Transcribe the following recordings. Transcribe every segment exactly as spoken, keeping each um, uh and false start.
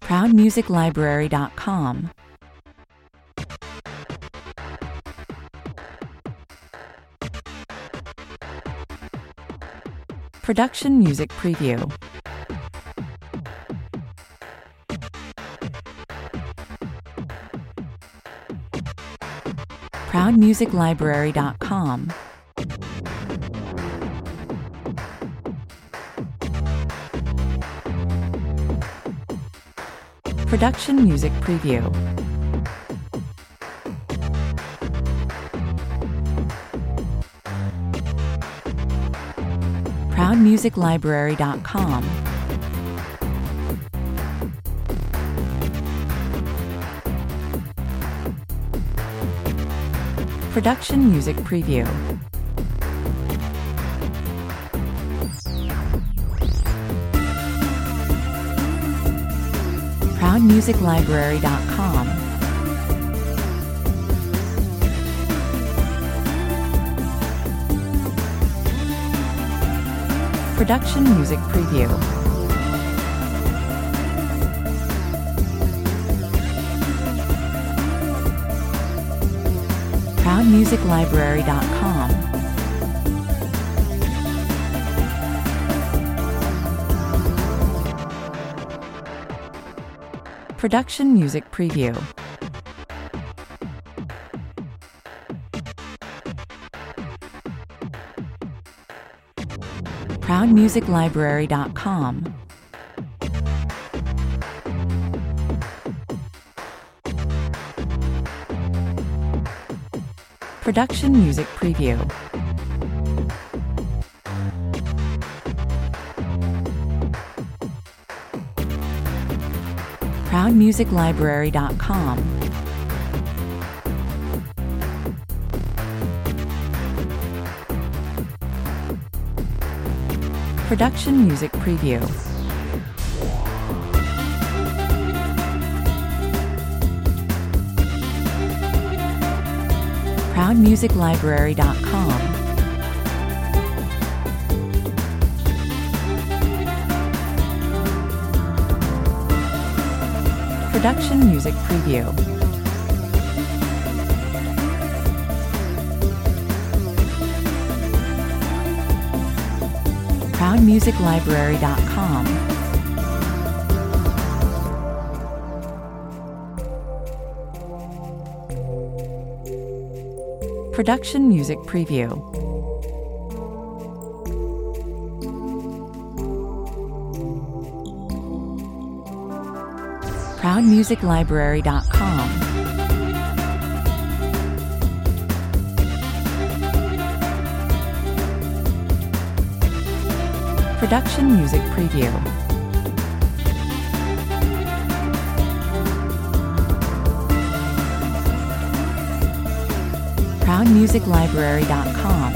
proud music library dot com. Production Music Preview. proud music library dot com. Production Music Preview. proud music library dot com. Production Music Preview. proud music library dot com. Production Music Preview. proud music library dot com. Production Music Preview. proud music library dot com. Production Music Preview. proud music library dot com. Production Music Preview. proud music library dot com. Production Music Preview. proud music library dot com. Production Music Preview. proud music library dot com. Production Music Preview. proud music library dot com.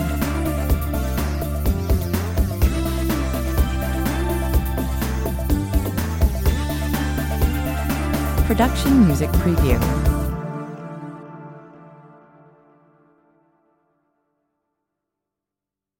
Production Music Preview.